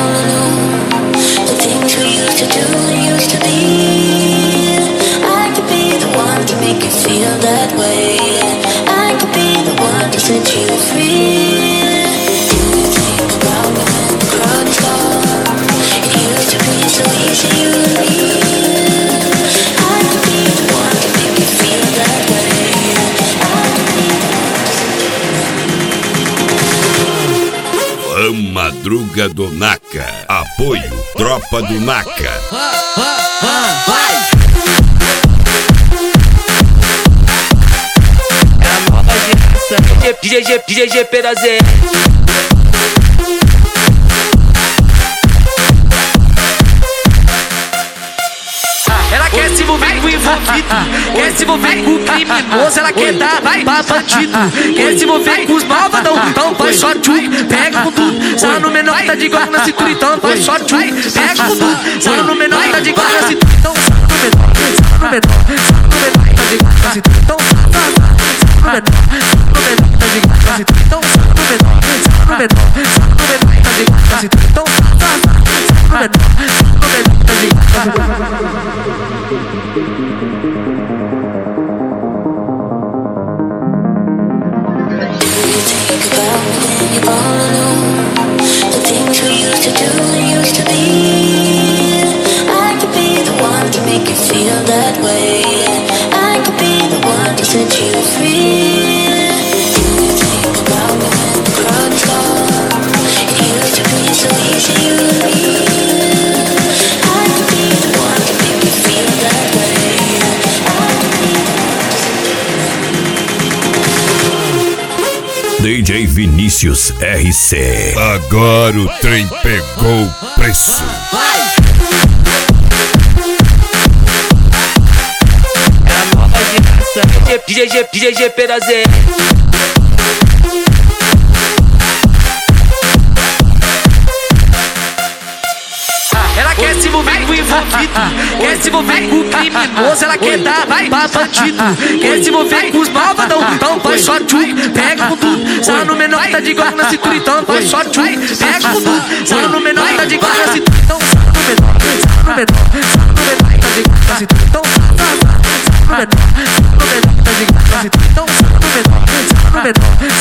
all alone. The things we used to do, used to be. I could be the one to make you feel that way. I could be the one to set you free. Do you think about me when the crowd is gone? It used to be so easy, you and me. I could be the one to make you feel that way. I could be the one to set you free. Madruga do Naka. Apoio Tropa do Naka. Vai! É a nova geração. DJ Perazé. Ela quer se envolver com o envolvido, quer se envolver com o criminoso, ela quer dar pra bandido, quer se envolver com os malvadão, então faz só tchuk, pega com tudo. Sala no menor tá de igual na cintura, então faz só tchuk, pega com tudo. Sala no menor tá de igual na cintura, então sala no menor tá de igual na cintura, então sala no menor tá de igual na cintura, então sala no menor tá de igual na cintura, então sala no menor tá de igual na cintura. Think about me when you're all alone. The things we used to do, used to be. I could be the one to make you feel that way. I could be the one to set you free. Do you think about me when the crowd is gone? It used to be so easy, you and me. I could be the one to make you feel that way. I could be the one to set you free. DJ Vinícius RC. Agora o trem pegou preço. É a nova geração. DJ Perazé. Ela quer se envolver com o envolvido, quer se envolver com o criminoso, ela quer dar pra bandido, quer se envolver com os malvadão, então faz só tchuk, pega com tudo. Sala no menor tá de igual na cintura, então faz só tchuk, pega com tudo. Sala no menor tá de igual na cintura, então sala no menor tá de igual na cintura, então sala no menor tá de igual na cintura, então sala no menor